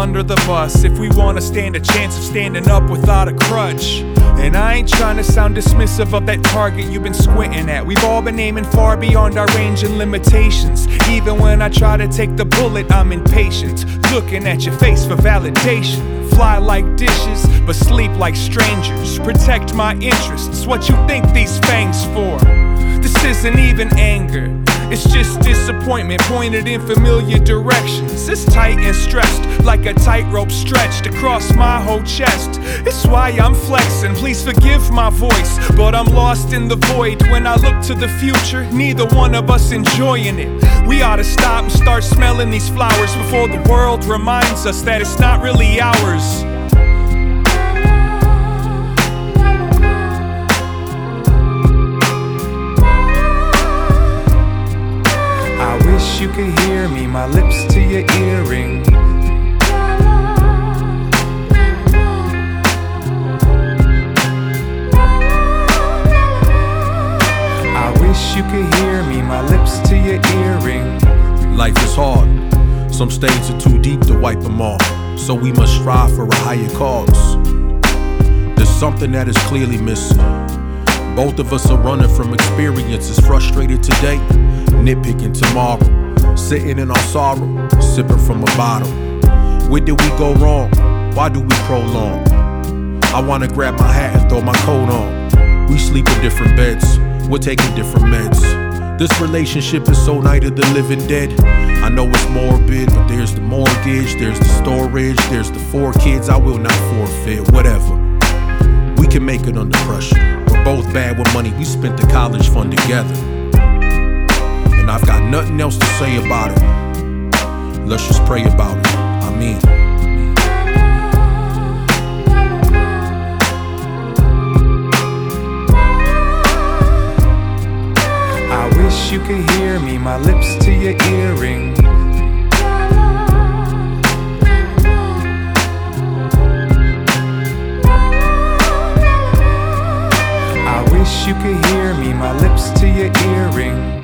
under the bus if we wanna stand a chance of standing up without a crutch. And I ain't trying to sound dismissive of that target you've been squinting at. We've all been aiming far beyond our range and limitations. Even when I try to take the bullet, I'm impatient, looking at your face for validation. Fly like dishes, but sleep like strangers. Protect my interests, what you think these fangs for? This isn't even anger, it's just disappointment pointed in familiar directions. It's tight and stressed, like a tightrope stretched across my whole chest. It's why I'm flexing, please forgive my voice, but I'm lost in the void when I look to the future. Neither one of us enjoying it. We ought to stop and start smelling these flowers before the world reminds us that it's not really ours. I wish you could hear me, my lips to your earring. I wish you could hear me, my lips to your earring. Life is hard, some stains are too deep to wipe them off, so we must strive for a higher cause. There's something that is clearly missing. Both of us are running from experiences, frustrated today, nitpicking tomorrow, sitting in our sorrow, sipping from a bottle. Where did we go wrong? Why do we prolong? I wanna grab my hat and throw my coat on. We sleep in different beds, we're taking different meds. This relationship is so night of the living dead. I know it's morbid, but there's the mortgage, there's the storage, there's the 4 kids I will not forfeit, whatever. We can make it under pressure. We're both bad with money, we spent the college fund together. And I've got nothing else to say about it. Let's just pray about it. Amen. I wish you could hear me, my lips to your earring. I wish you could hear me, my lips to your earring.